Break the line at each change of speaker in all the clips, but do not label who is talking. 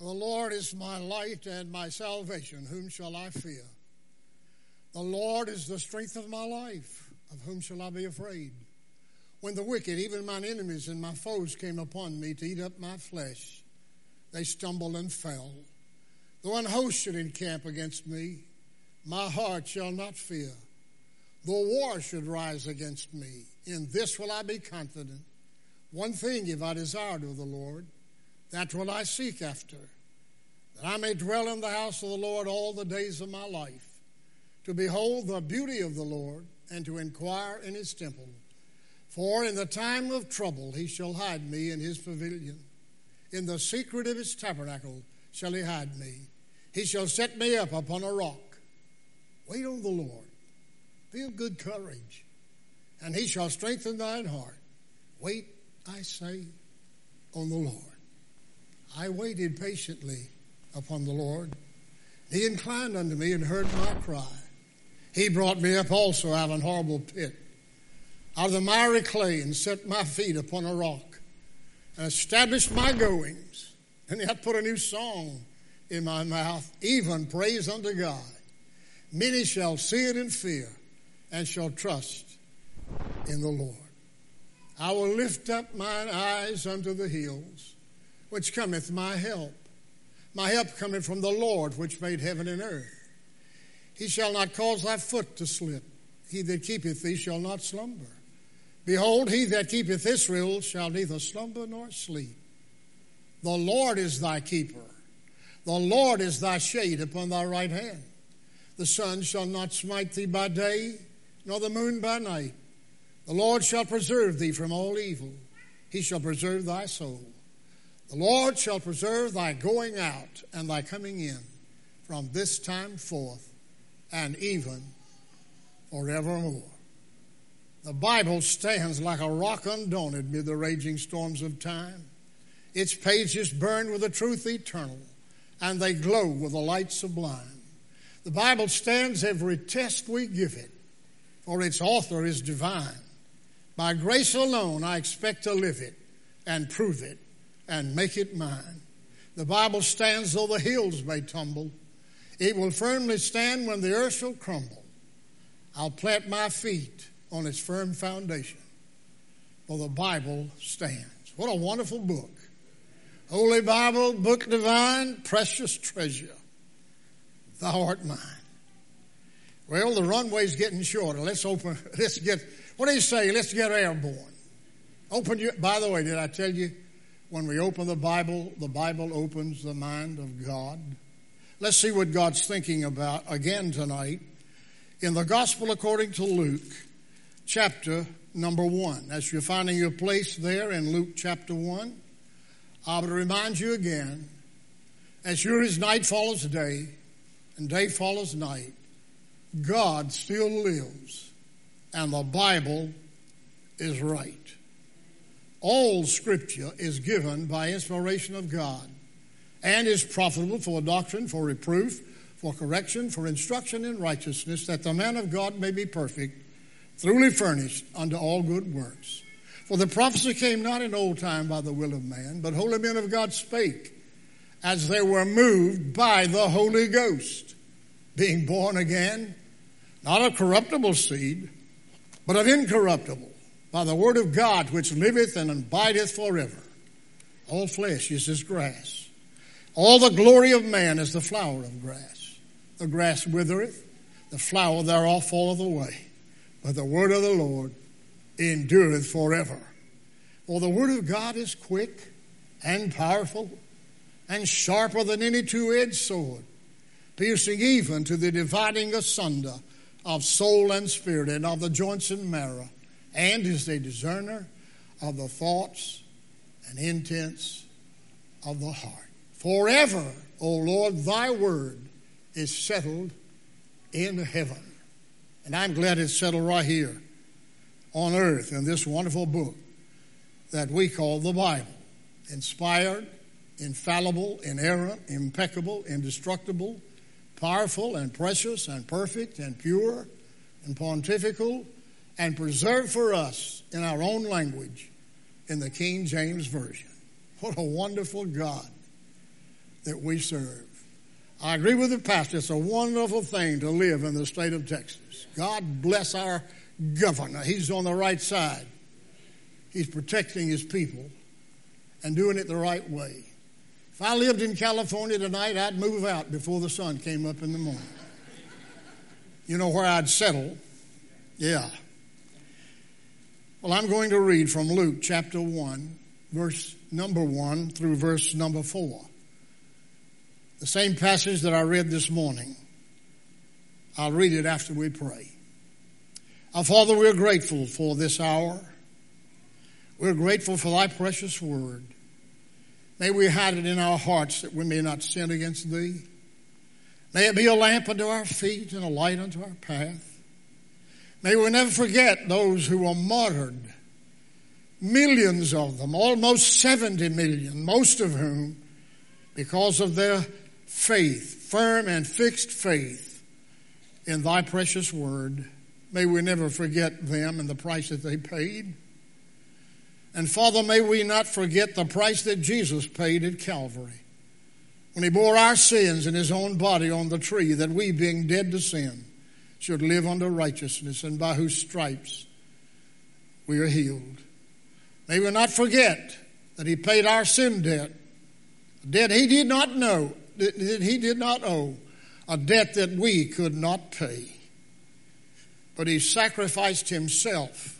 The Lord is my light and my salvation. Whom shall I fear? The Lord is the strength of my life. Of whom shall I be afraid? When the wicked, even mine enemies and my foes, came upon me to eat up my flesh, they stumbled and fell. Though an host should encamp against me, my heart shall not fear. Though war should rise against me, in this will I be confident. One thing have I desired of the Lord, that will I seek after, that I may dwell in the house of the Lord all the days of my life, to behold the beauty of the Lord, and to inquire in his temple. For in the time of trouble he shall hide me in his pavilion. In the secret of his tabernacle shall he hide me. He shall set me up upon a rock. Wait on the Lord. Be of good courage, and he shall strengthen thine heart. Wait, I say, on the Lord. I waited patiently upon the Lord. He inclined unto me and heard my cry. He brought me up also out of an horrible pit, out of the miry clay, and set my feet upon a rock, and established my goings. And he hath put a new song in my mouth, even praise unto God. Many shall see it and fear, and shall trust in the Lord. I will lift up mine eyes unto the hills, which cometh my help. My help cometh from the Lord, which made heaven and earth. He shall not cause thy foot to slip. He that keepeth thee shall not slumber. Behold, he that keepeth Israel shall neither slumber nor sleep. The Lord is thy keeper. The Lord is thy shade upon thy right hand. The sun shall not smite thee by day, nor the moon by night. The Lord shall preserve thee from all evil. He shall preserve thy soul. The Lord shall preserve thy going out and thy coming in from this time forth and even forevermore. The Bible stands like a rock undaunted mid the raging storms of time. Its pages burn with the truth eternal, and they glow with the light sublime. The Bible stands every test we give it, for its author is divine. By grace alone I expect to live it and prove it and make it mine. The Bible stands though the hills may tumble. It will firmly stand when the earth shall crumble. I'll plant my feet on its firm foundation, for the Bible stands. What a wonderful book. Holy Bible, book divine, precious treasure. Thou art mine. Well, the runway's getting shorter. Let's get, what do you say? Let's get airborne. By the way, did I tell you, when we open the Bible opens the mind of God. Let's see what God's thinking about again tonight in the Gospel according to Luke, chapter number 1. As you're finding your place there in Luke chapter 1, I would remind you again, as sure as night follows day and day follows night, God still lives and the Bible is right. All Scripture is given by inspiration of God and is profitable for doctrine, for reproof, for correction, for instruction in righteousness, that the man of God may be perfect, truly furnished unto all good works. For the prophecy came not in old time by the will of man, but holy men of God spake, as they were moved by the Holy Ghost, being born again, not of corruptible seed, but of incorruptible, by the word of God, which liveth and abideth forever. All flesh is as grass. All the glory of man is the flower of grass. The grass withereth, the flower thereof falleth away. But the word of the Lord endureth forever. For the word of God is quick and powerful and sharper than any two-edged sword, piercing even to the dividing asunder of soul and spirit and of the joints and marrow, and is a discerner of the thoughts and intents of the heart. Forever, O Lord, thy word is settled in heaven. And I'm glad it's settled right here on earth in this wonderful book that we call the Bible. Inspired, infallible, inerrant, impeccable, indestructible, powerful and precious and perfect and pure and pontifical, and preserved for us in our own language in the King James Version. What a wonderful God that we serve. I agree with the pastor. It's a wonderful thing to live in the state of Texas. God bless our governor. He's on the right side. He's protecting his people and doing it the right way. If I lived in California tonight, I'd move out before the sun came up in the morning. You know where I'd settle? Yeah. Well, I'm going to read from Luke chapter 1, verse number 1 through verse number 4. The same passage that I read this morning. I'll read it after we pray. Our Father, we're grateful for this hour. We're grateful for thy precious word. May we hide it in our hearts that we may not sin against thee. May it be a lamp unto our feet and a light unto our path. May we never forget those who were martyred. Millions of them, almost 70 million, most of whom, because of their faith, firm and fixed faith in thy precious word, may we never forget them and the price that they paid. And Father, may we not forget the price that Jesus paid at Calvary when he bore our sins in his own body on the tree, that we, being dead to sin, should live unto righteousness, and by whose stripes we are healed. May we not forget that he paid our sin debt, a debt he did not know, that he did not owe, a debt that we could not pay. But he sacrificed himself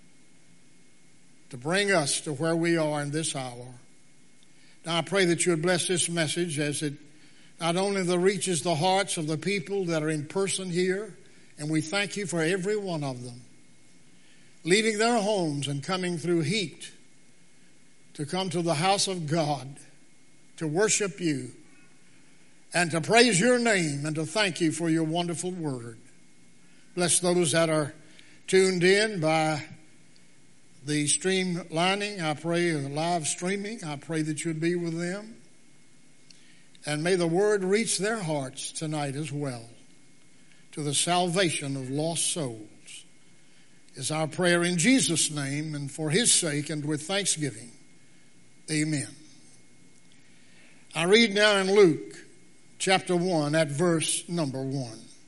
to bring us to where we are in this hour. Now I pray that you would bless this message as it not only reaches the hearts of the people that are in person here, and we thank you for every one of them, leaving their homes and coming through heat to come to the house of God, to worship you, and to praise your name, and to thank you for your wonderful word. Bless those that are tuned in by the streamlining, I pray, the live streaming, I pray that you'd be with them. And may the word reach their hearts tonight as well, to the salvation of lost souls, is our prayer in Jesus' name and for his sake and with thanksgiving. Amen. I read now in Luke chapter 1 at verse number 1.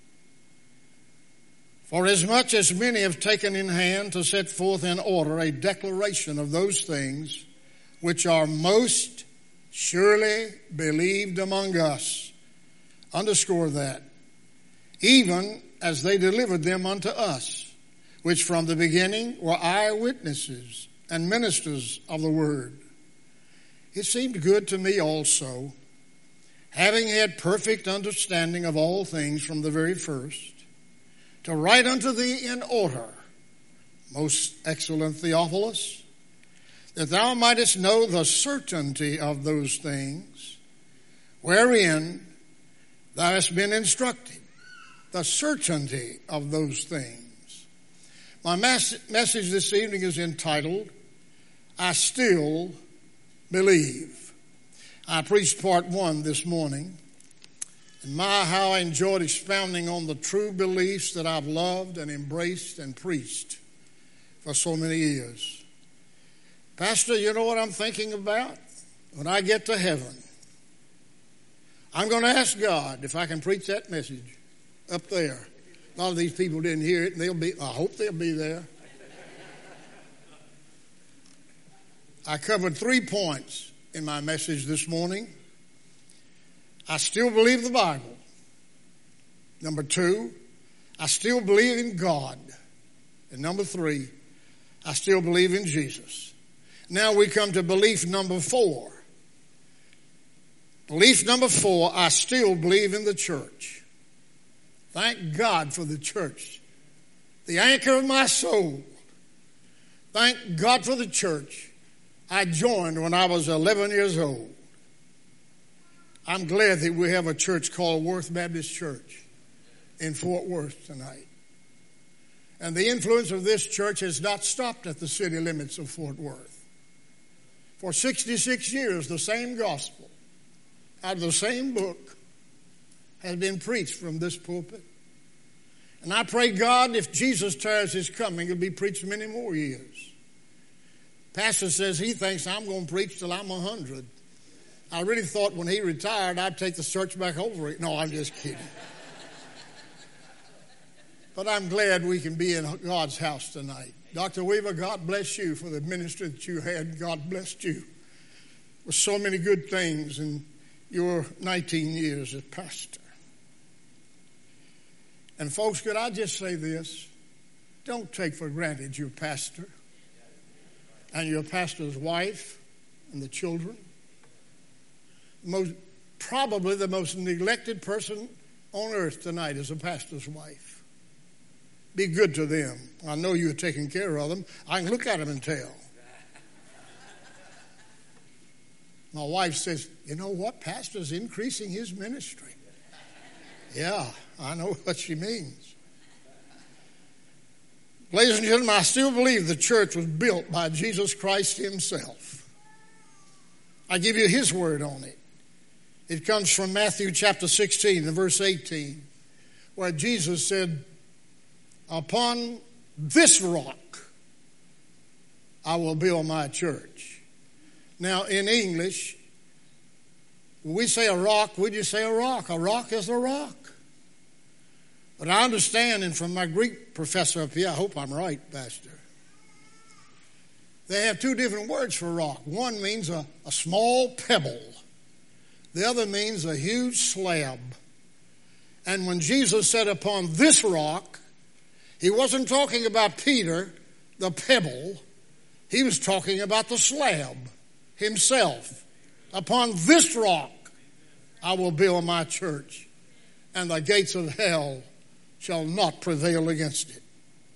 For as much as many have taken in hand to set forth in order a declaration of those things which are most surely believed among us. Underscore that. Even as they delivered them unto us, which from the beginning were eyewitnesses and ministers of the word. It seemed good to me also, having had perfect understanding of all things from the very first, to write unto thee in order, most excellent Theophilus, that thou mightest know the certainty of those things wherein thou hast been instructed, the certainty of those things. My message this evening is entitled, I Still Believe. I preached part 1 this morning. And how I enjoyed expounding on the true beliefs that I've loved and embraced and preached for so many years. Pastor, you know what I'm thinking about? When I get to heaven, I'm going to ask God if I can preach that message up there. A lot of these people didn't hear it, and I hope they'll be there. I covered 3 points in my message this morning. I still believe the Bible. Number 2, I still believe in God. And number 3, I still believe in Jesus. Now we come to belief number 4. Belief number 4, I still believe in the church. Thank God for the church, the anchor of my soul. Thank God for the church I joined when I was 11 years old. I'm glad that we have a church called Worth Baptist Church in Fort Worth tonight. And the influence of this church has not stopped at the city limits of Fort Worth. For 66 years, the same gospel out of the same book has been preached from this pulpit. And I pray God, if Jesus tarries his coming, it'll be preached many more years. Pastor says he thinks I'm going to preach till I'm 100. I really thought when he retired, I'd take the church back over it. No, I'm just kidding. But I'm glad we can be in God's house tonight. Dr. Weaver, God bless you for the ministry that you had. God blessed you with so many good things in your 19 years as pastor. And folks, could I just say this? Don't take for granted your pastor and your pastor's wife and the children. Probably the most neglected person on earth tonight is a pastor's wife. Be good to them. I know you're taking care of them. I can look at them and tell. My wife says, you know what? Pastor's increasing his ministry. Yeah, I know what she means. Ladies and gentlemen, I still believe the church was built by Jesus Christ himself. I give you his word on it. It comes from Matthew chapter 16 and verse 18, where Jesus said, upon this rock I will build my church. Now, in English, when we say a rock, we just say a rock. A rock is a rock. But I understand, and from my Greek professor up here, I hope I'm right, Pastor, they have two different words for rock. One means a small pebble. The other means a huge slab. And when Jesus said upon this rock, he wasn't talking about Peter, the pebble. He was talking about the slab himself. Upon this rock I will build my church, and the gates of hell shall not prevail against it.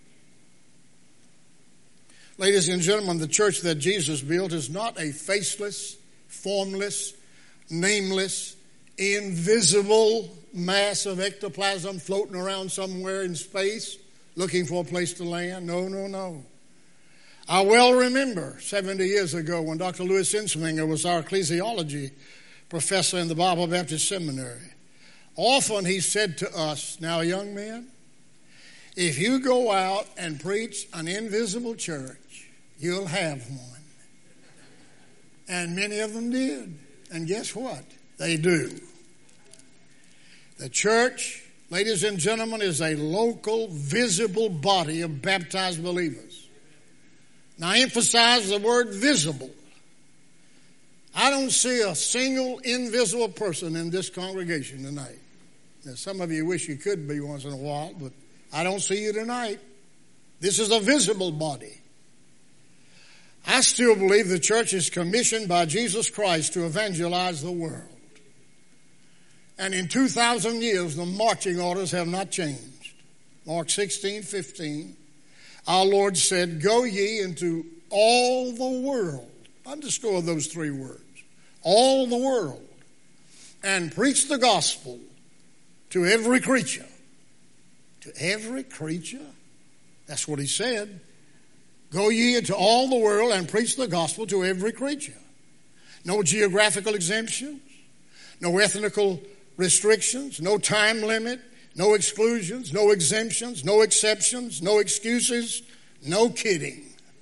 Ladies and gentlemen, the church that Jesus built is not a faceless, formless, nameless, invisible mass of ectoplasm floating around somewhere in space looking for a place to land. No, no, no. I well remember 70 years ago when Dr. Louis Insminger was our ecclesiology professor in the Bible Baptist Seminary. Often he said to us, now young men, if you go out and preach an invisible church, you'll have one. And many of them did. And guess what? They do. The church, ladies and gentlemen, is a local, visible body of baptized believers. Now, I emphasize the word visible. I don't see a single invisible person in this congregation tonight. Now, some of you wish you could be once in a while, but I don't see you tonight. This is a visible body. I still believe the church is commissioned by Jesus Christ to evangelize the world. And in 2,000 years, the marching orders have not changed. Mark 16:15, our Lord said, go ye into all the world. Underscore those three words. All the world. And preach the gospel to every creature. To every creature? That's what he said. Go ye into all the world and preach the gospel to every creature. No geographical exemptions. No ethnical restrictions. No time limit. No exclusions. No exemptions. No exceptions. No excuses. No kidding.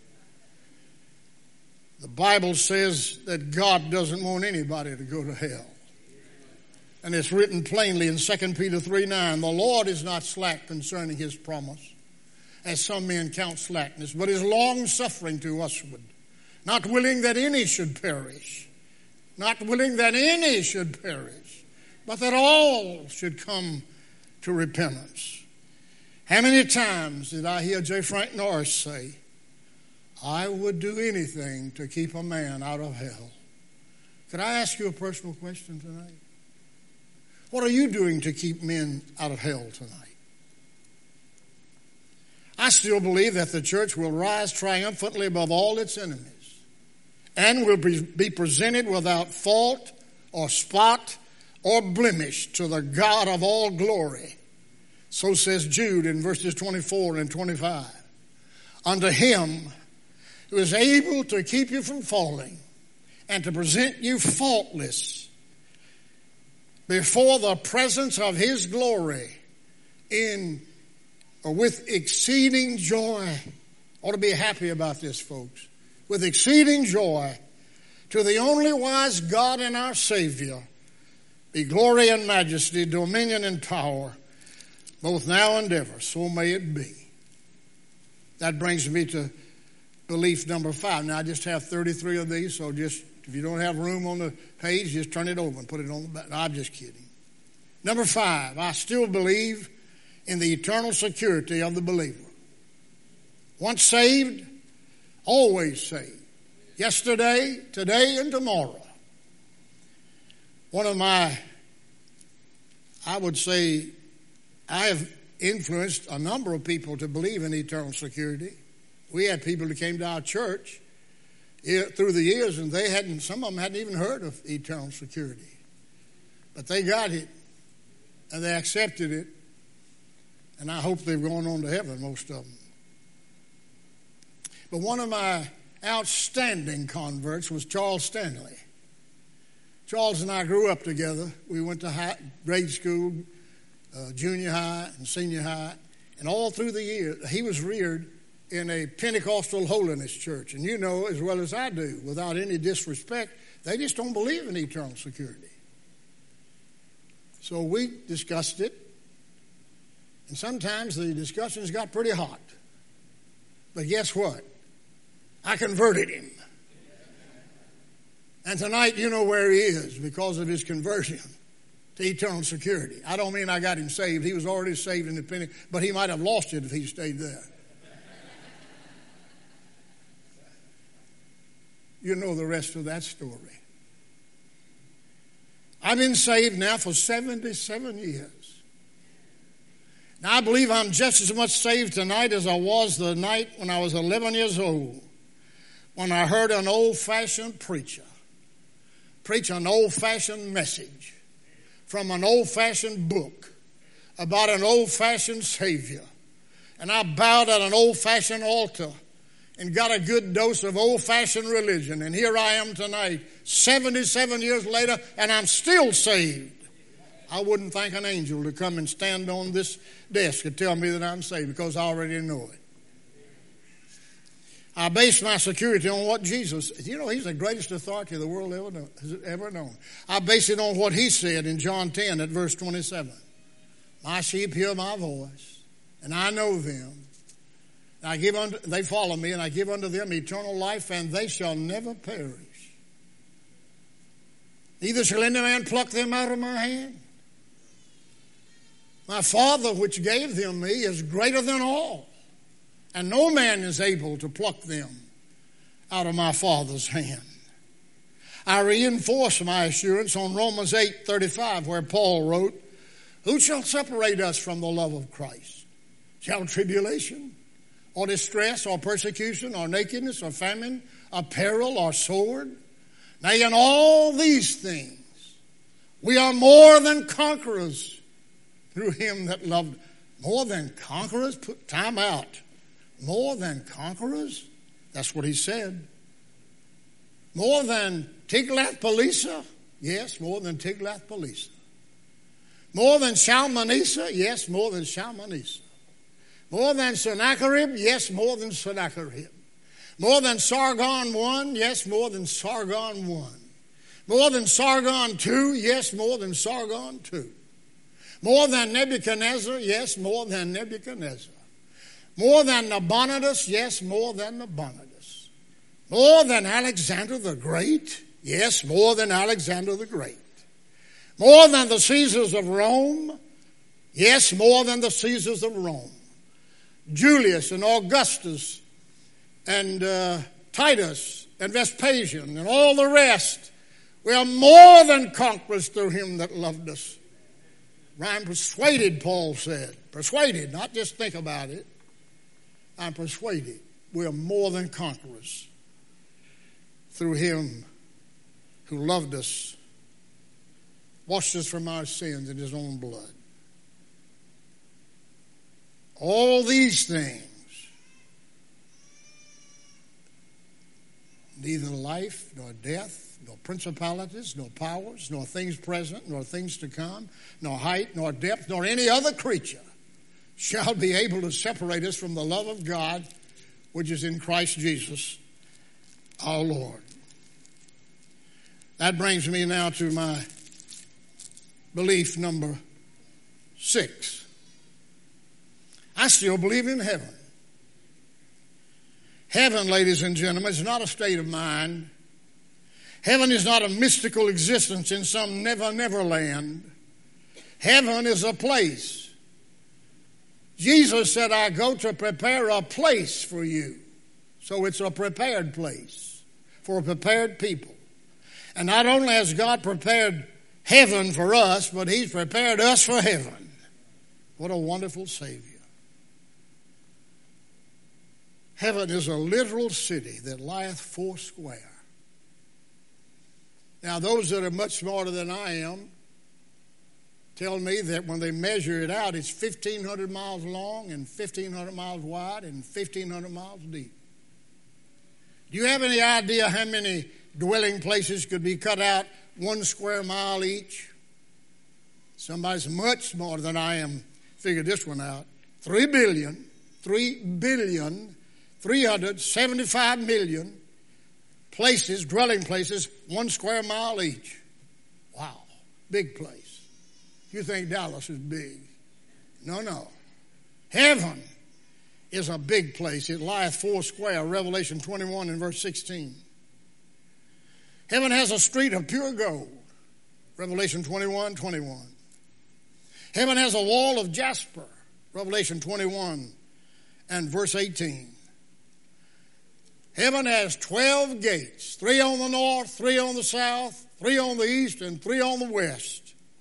The Bible says that God doesn't want anybody to go to hell. And it's written plainly in 2 Peter 3:9, the Lord is not slack concerning his promise, as some men count slackness, but is long-suffering to usward, not willing that any should perish, not willing that any should perish, but that all should come to repentance. How many times did I hear J. Frank Norris say, I would do anything to keep a man out of hell? Could I ask you a personal question tonight? What are you doing to keep men out of hell tonight? I still believe that the church will rise triumphantly above all its enemies and will be presented without fault or spot or blemish to the God of all glory. So says Jude in verses 24 and 25. Unto him who is able to keep you from falling and to present you faultless before the presence of his glory with exceeding joy. Ought to be happy about this, folks. With exceeding joy, To the only wise God and our Savior be glory and majesty, dominion and power, both now and ever. So may it be. That brings me to belief number 5. Now, I just have 33 of these, so just if you don't have room on the page, just turn it over and put it on the back. No, I'm just kidding. Number 5, I still believe in the eternal security of the believer. Once saved, always saved. Yesterday, today, and tomorrow. One of my, I would say, I have influenced a number of people to believe in eternal security. We had people that came to our church through the years, and some of them hadn't even heard of eternal security. But they got it, and they accepted it, and I hope they've gone on to heaven, most of them. But one of my outstanding converts was Charles Stanley. Charles and I grew up together. We went to grade school, junior high, and senior high, and all through the year, he was reared in a Pentecostal holiness church. And you know as well as I do, without any disrespect, they just don't believe in eternal security. So we discussed it, and sometimes the discussions got pretty hot. But guess what? I converted him. And tonight you know where he is because of his conversion to eternal security. I don't mean I got him saved. He was already saved in the Pentecost, but he might have lost it if he stayed there. You know the rest of that story. I've been saved now for 77 years. Now I believe I'm just as much saved tonight as I was the night when I was 11 years old, when I heard an old-fashioned preacher preach an old-fashioned message from an old-fashioned book about an old-fashioned Savior. And I bowed at an old-fashioned altar and got a good dose of old-fashioned religion. And here I am tonight, 77 years later, and I'm still saved. I wouldn't thank an angel to come and stand on this desk and tell me that I'm saved because I already know it. I base my security on what Jesus, he's the greatest authority the world has ever known. I base it on what he said in John 10 at verse 27. My sheep hear my voice, and I know them. They follow me, and I give unto them eternal life, and they shall never perish. Neither shall any man pluck them out of my hand. My Father, which gave them me, is greater than all, and no man is able to pluck them out of my Father's hand. I reinforce my assurance on Romans 8:35, where Paul wrote, who shall separate us from the love of Christ? Shall tribulation, or distress, or persecution, or nakedness, or famine, or peril, or sword? Nay, in all these things, we are more than conquerors through him that loved. More than conquerors? Put time out. More than conquerors? That's what he said. More than Tiglath-Pileser? Yes, more than Tiglath-Pileser. More than Shalmaneser? Yes, more than Shalmaneser. More than Sennacherib? Yes, more than Sennacherib. More than Sargon I? Yes, more than Sargon I. More than Sargon II? Yes, more than Sargon II. More than Nebuchadnezzar? Yes, more than Nebuchadnezzar. More than Nabonidus? Yes, more than Nabonidus. More than Alexander the Great? Yes, more than Alexander the Great. More than the Caesars of Rome? Yes, more than the Caesars of Rome. Julius and Augustus and Titus and Vespasian and all the rest. We are more than conquerors through him that loved us. I'm persuaded, Paul said. Persuaded, not just think about it. I'm persuaded we are more than conquerors through him who loved us, washed us from our sins in his own blood. All these things, neither life nor death, nor principalities, nor powers, nor things present, nor things to come, nor height, nor depth, nor any other creature shall be able to separate us from the love of God which is in Christ Jesus our Lord. That brings me now to my belief number 6. I still believe in heaven. Heaven, ladies and gentlemen, is not a state of mind. Heaven is not a mystical existence in some never land. Heaven is a place. Jesus said, I go to prepare a place for you. So it's a prepared place for a prepared people. And not only has God prepared heaven for us, but He's prepared us for heaven. What a wonderful Savior. Heaven is a literal city that lieth foursquare. Now, those that are much smarter than I am tell me that when they measure it out, it's 1,500 miles long and 1,500 miles wide and 1,500 miles deep. Do you have any idea how many dwelling places could be cut out 1 square mile each? Somebody's much smarter than I am figured this one out. 3,375,000,000 places, dwelling places, 1 square mile each. Wow, big place. You think Dallas is big. No. Heaven is a big place. It lieth foursquare, Revelation 21 and verse 16. Heaven has a street of pure gold, Revelation 21:21. Heaven has a wall of jasper, Revelation 21 and verse 18. Heaven has 12 gates, 3 on the north, 3 on the south, 3 on the east, and 3 on the west.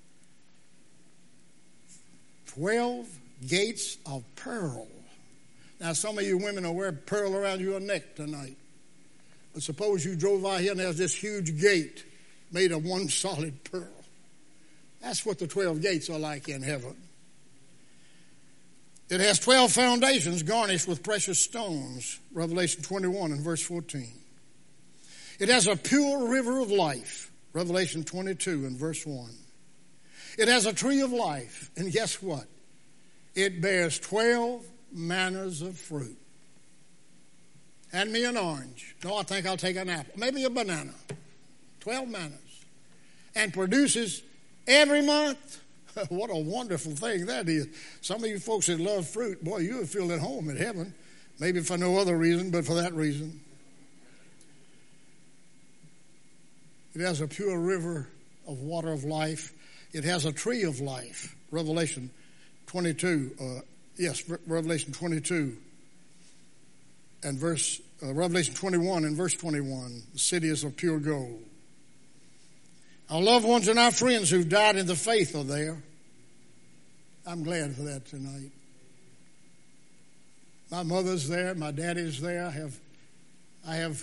12 gates of pearl. Now, some of you women will wear pearl around your neck tonight. But suppose you drove out here and there's this huge gate made of one solid pearl. That's what the 12 gates are like in heaven. It has 12 foundations garnished with precious stones, Revelation 21 and verse 14. It has a pure river of life, Revelation 22 and verse 1. It has a tree of life, and guess what? It bears 12 manners of fruit. Hand me an orange. No, I think I'll take an apple. Maybe a banana. 12 manners. And produces every month. What a wonderful thing that is. Some of you folks that love fruit, boy, you would feel at home in heaven. Maybe for no other reason, but for that reason. It has a pure river of water of life. It has a tree of life. Revelation 22. Revelation 22 and Revelation 21 and verse 21. The city is of pure gold. Our loved ones and our friends who've died in the faith are there. I'm glad for that tonight. My mother's there. My daddy's there. I have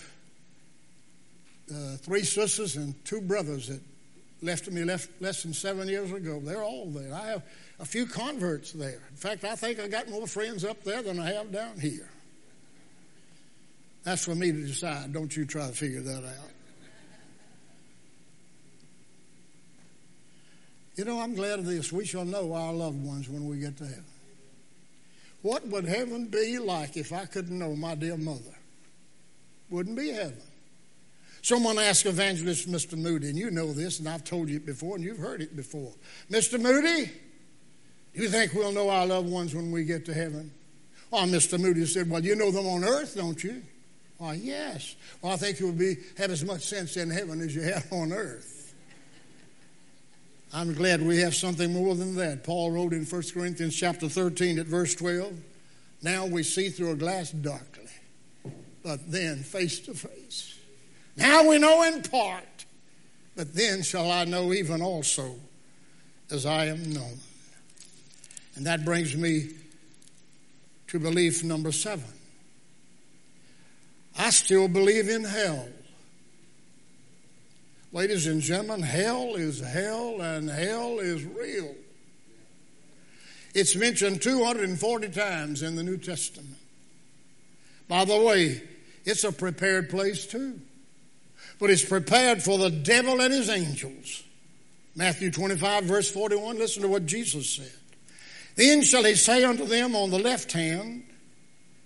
3 sisters and 2 brothers that left me less than 7 years ago. They're all there. I have a few converts there. In fact, I think I got more friends up there than I have down here. That's for me to decide. Don't you try to figure that out. You know, I'm glad of this. We shall know our loved ones when we get to heaven. What would heaven be like if I couldn't know my dear mother? Wouldn't be heaven. Someone asked Evangelist Mr. Moody, and you know this, and I've told you it before, and you've heard it before. Mr. Moody, you think we'll know our loved ones when we get to heaven? Well, Mr. Moody said, well, you know them on earth, don't you? Why, yes. Well, I think you'll have as much sense in heaven as you have on earth. I'm glad we have something more than that. Paul wrote in 1 Corinthians chapter 13 at verse 12, now we see through a glass darkly, but then face to face. Now we know in part, but then shall I know even also as I am known. And that brings me to belief number 7. I still believe in hell. Ladies and gentlemen, hell is hell, and hell is real. It's mentioned 240 times in the New Testament. By the way, it's a prepared place too. But it's prepared for the devil and his angels. Matthew 25, verse 41, listen to what Jesus said. Then shall he say unto them on the left hand,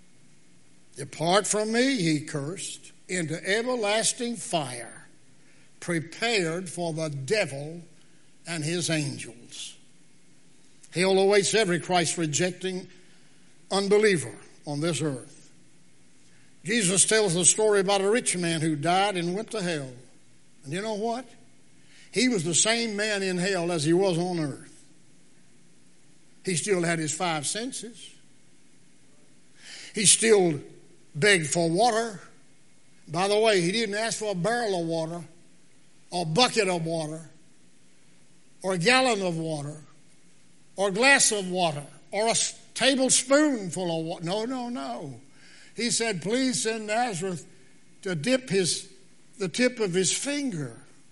depart from me, ye cursed, into everlasting fire, prepared for the devil and his angels. Hell awaits every Christ-rejecting unbeliever on this earth. Jesus tells a story about a rich man who died and went to hell. And you know what? He was the same man in hell as he was on earth. He still had his five senses. He still begged for water. By the way, he didn't ask for a barrel of water, or a bucket of water, or a gallon of water, or a glass of water, or a tablespoonful of water. No. He said, please send Nazareth to dip the tip of his finger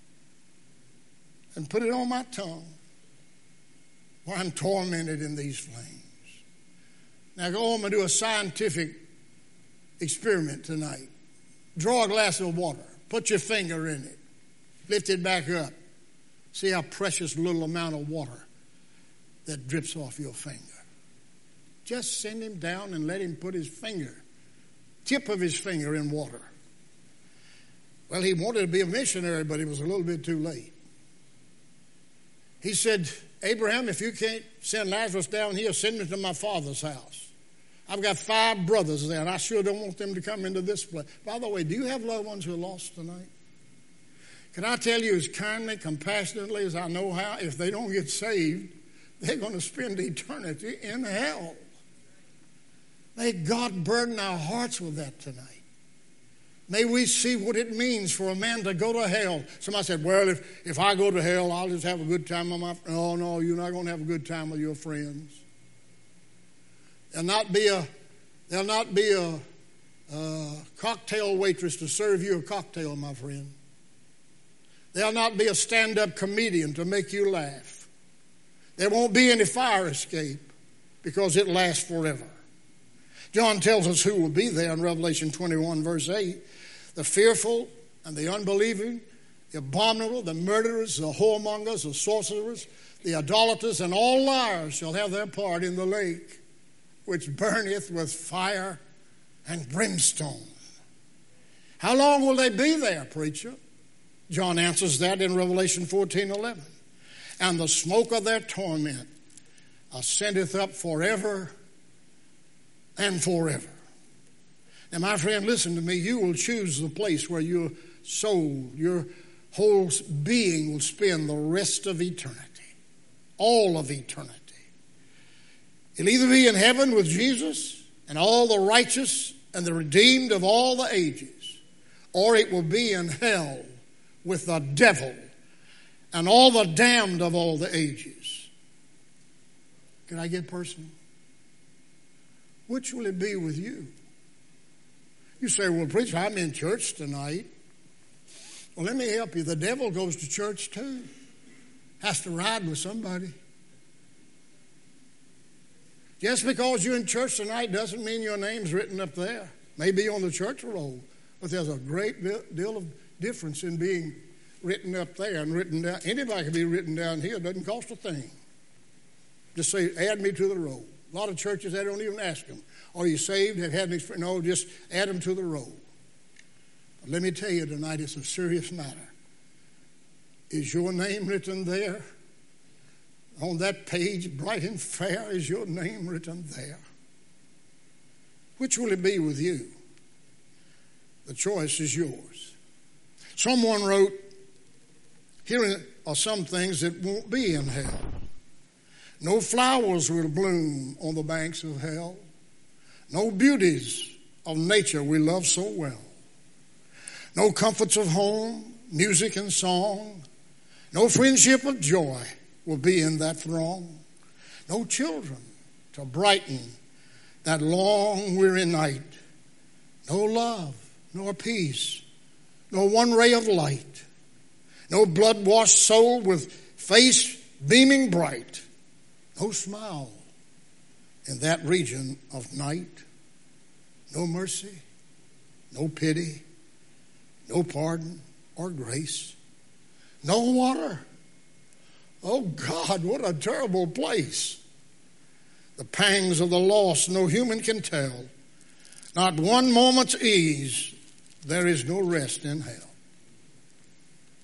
and put it on my tongue while I'm tormented in these flames. Now go home and do a scientific experiment tonight. Draw a glass of water. Put your finger in it. Lift it back up. See how precious little amount of water that drips off your finger. Just send him down and let him put his tip of his finger in water. Well, he wanted to be a missionary, but he was a little bit too late. He said, Abraham, if you can't send Lazarus down here, send him to my father's house. I've got 5 brothers there, and I sure don't want them to come into this place. By the way, do you have loved ones who are lost tonight? Can I tell you as kindly, compassionately as I know how, if they don't get saved, they're going to spend eternity in hell. May God burden our hearts with that tonight. May we see what it means for a man to go to hell. Somebody said, well, if I go to hell, I'll just have a good time with my friends. Oh, no, you're not going to have a good time with your friends. There'll not be a cocktail waitress to serve you a cocktail, my friend. There'll not be a stand-up comedian to make you laugh. There won't be any fire escape because it lasts forever. John tells us who will be there in Revelation 21, verse 8. The fearful and the unbelieving, the abominable, the murderers, the whoremongers, the sorcerers, the idolaters, and all liars shall have their part in the lake, which burneth with fire and brimstone. How long will they be there, preacher? John answers that in Revelation 14:11. And the smoke of their torment ascendeth up forever and forever. Now, my friend, listen to me. You will choose the place where your soul, your whole being will spend the rest of eternity. All of eternity. It'll either be in heaven with Jesus and all the righteous and the redeemed of all the ages, or it will be in hell with the devil and all the damned of all the ages. Can I get personal? Which will it be with you? You say, well, preacher, I'm in church tonight. Well, let me help you. The devil goes to church too. Has to ride with somebody. Just because you're in church tonight doesn't mean your name's written up there. Maybe on the church roll, but there's a great deal of difference in being written up there and written down. Anybody can be written down here. It doesn't cost a thing. Just say, add me to the roll. A lot of churches, they don't even ask them, are you saved? Have had an experience? No, just add them to the roll. But let me tell you tonight, it's a serious matter. Is your name written there? On that page, bright and fair, is your name written there? Which will it be with you? The choice is yours. Someone wrote, here are some things that won't be in hell. No flowers will bloom on the banks of hell. No beauties of nature we love so well. No comforts of home, music and song. No friendship of joy will be in that throng. No children to brighten that long weary night. No love, nor peace, nor one ray of light. No blood-washed soul with face beaming bright. No smile in that region of night. No mercy, no pity, no pardon or grace. No water. Oh God, what a terrible place. The pangs of the lost no human can tell. Not one moment's ease. There is no rest in hell.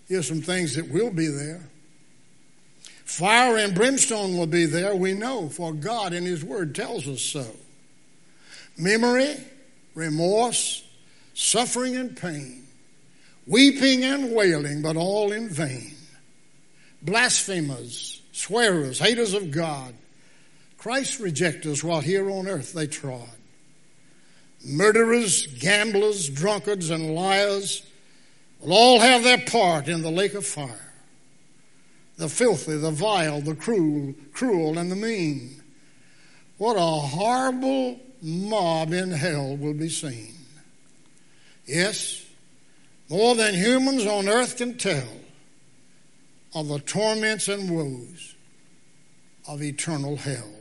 Here's some things that will be there. Fire and brimstone will be there, we know, for God in His Word tells us so. Memory, remorse, suffering and pain, weeping and wailing, but all in vain. Blasphemers, swearers, haters of God, Christ rejectors while here on earth they trod. Murderers, gamblers, drunkards, and liars will all have their part in the lake of fire. The filthy, the vile, the cruel, and the mean. What a horrible mob in hell will be seen. Yes, more than humans on earth can tell of the torments and woes of eternal hell.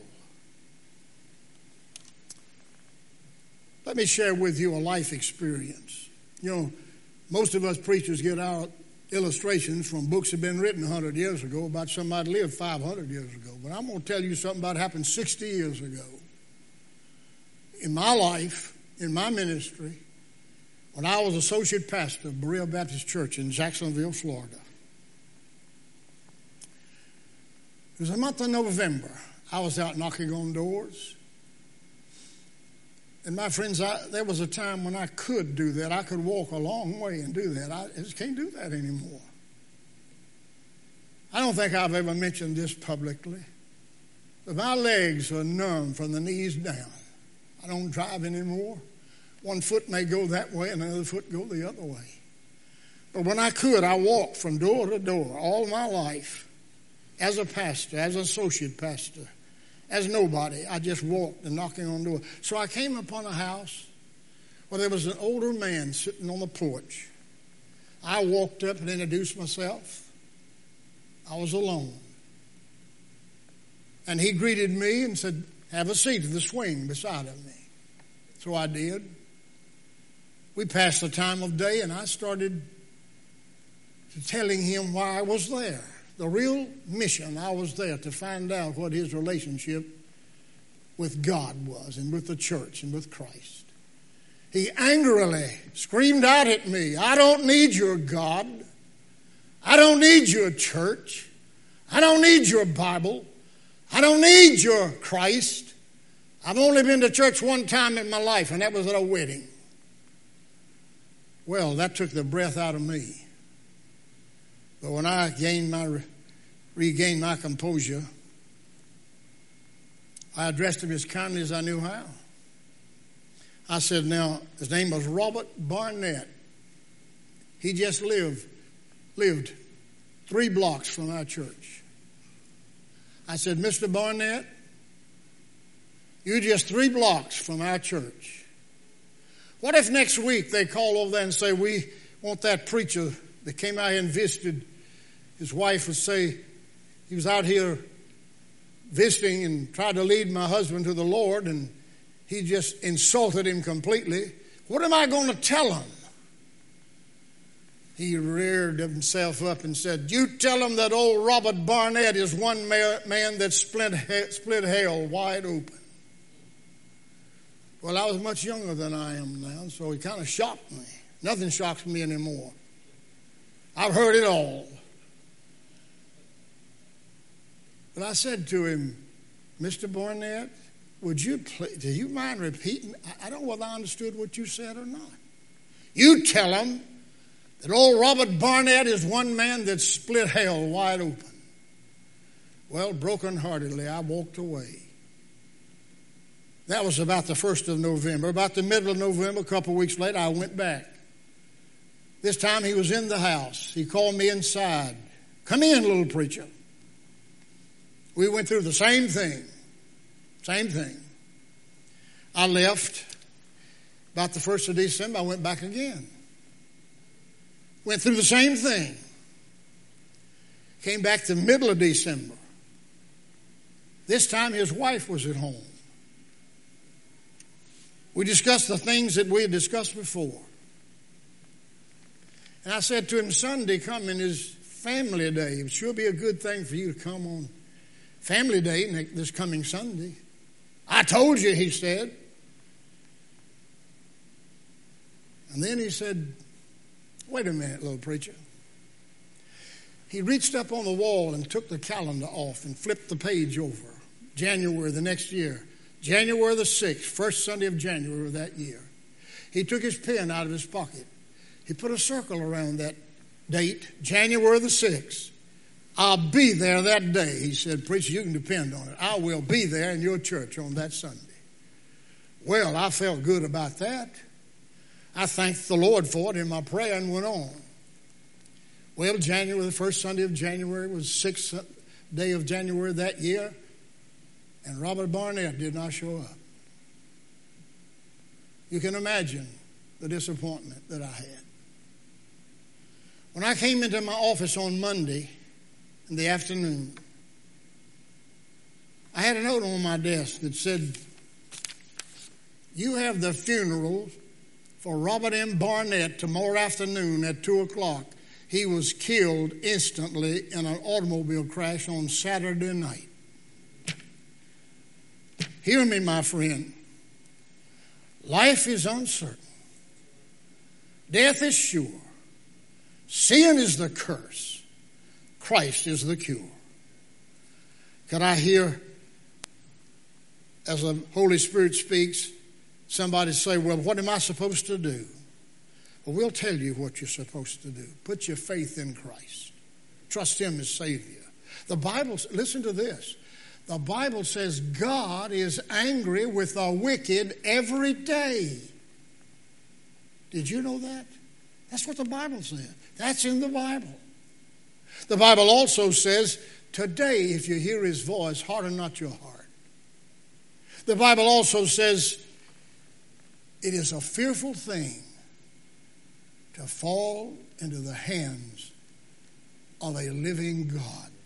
Let me share with you a life experience. You know, most of us preachers get our illustrations from books that have been written 100 years ago about somebody lived 500 years ago. But I'm going to tell you something about happened 60 years ago. In my life, in my ministry, when I was associate pastor of Berea Baptist Church in Jacksonville, Florida. It was the month of November. I was out knocking on doors. And my friends, there was a time when I could do that. I could walk a long way and do that. I just can't do that anymore. I don't think I've ever mentioned this publicly, but my legs are numb from the knees down. I don't drive anymore. One foot may go that way and another foot go the other way. But when I could, I walked from door to door all my life as a pastor, as an associate pastor. As nobody, I just walked and knocking on doors. So I came upon a house where there was an older man sitting on the porch. I walked up and introduced myself. I was alone. And he greeted me and said, "Have a seat in the swing beside of me." So I did. We passed the time of day and I started telling him why I was there. The real mission, I was there to find out what his relationship with God was and with the church and with Christ. He angrily screamed out at me, "I don't need your God. I don't need your church. I don't need your Bible. I don't need your Christ. I've only been to church one time in my life, and that was at a wedding." Well, that took the breath out of me. But when I regained my composure, I addressed him as kindly as I knew how. I said, now, his name was Robert Barnett. He just lived 3 blocks from our church. I said, "Mr. Barnett, you're just 3 blocks from our church. What if next week they call over there and say, we want that preacher that came out here and visited, his wife would say, he was out here visiting and tried to lead my husband to the Lord, and he just insulted him completely. What am I going to tell him?" He reared himself up and said, "You tell him that old Robert Barnett is one man that split hell wide open." Well, I was much younger than I am now, so he kind of shocked me. Nothing shocks me anymore. I've heard it all. But I said to him, "Mr. Barnett, do you mind repeating? I don't know whether I understood what you said or not. You tell him that old Robert Barnett is one man that split hell wide open." Well, brokenheartedly, I walked away. That was about the 1st of November. About the middle of November, a couple of weeks later, I went back. This time he was in the house. He called me inside. "Come in, little preacher." We went through the same thing. Same thing. I left about the 1st of December. I went back again. Went through the same thing. Came back the middle of December. This time his wife was at home. We discussed the things that we had discussed before. And I said to him, "Sunday coming is family day. It sure be a good thing for you to come on family day this coming Sunday." "I told you," he said. And then he said, "Wait a minute, little preacher. He reached up on the wall and took the calendar off and flipped the page over. January the next year, January the 6th, first Sunday of January of that year. He took his pen out of his pocket. He put a circle around that date, January the 6th. I'll be there that day. He said, preacher, you can depend on it. I will be there in your church on that Sunday. Well, I felt good about that. I thanked the Lord for it in my prayer and went on. Well, January, the first Sunday of January was the 6th day of January that year, and Robert Barnett did not show up. You can imagine the disappointment that I had. When I came into my office on Monday in the afternoon, I had a note on my desk that said, you have the funeral for Robert M. Barnett tomorrow afternoon at 2 o'clock. He was killed instantly in an automobile crash on Saturday night. Hear me, my friend. Life is uncertain. Death is sure. Sin is the curse. Christ is the cure. Could I hear, as the Holy Spirit speaks, somebody say, well, what am I supposed to do? Well, we'll tell you what you're supposed to do. Put your faith in Christ. Trust Him as Savior. The Bible, listen to this. The Bible says God is angry with the wicked every day. Did you know that? That's what the Bible says. That's in the Bible. The Bible also says, today, if you hear His voice, harden not your heart. The Bible also says, it is a fearful thing to fall into the hands of a living God.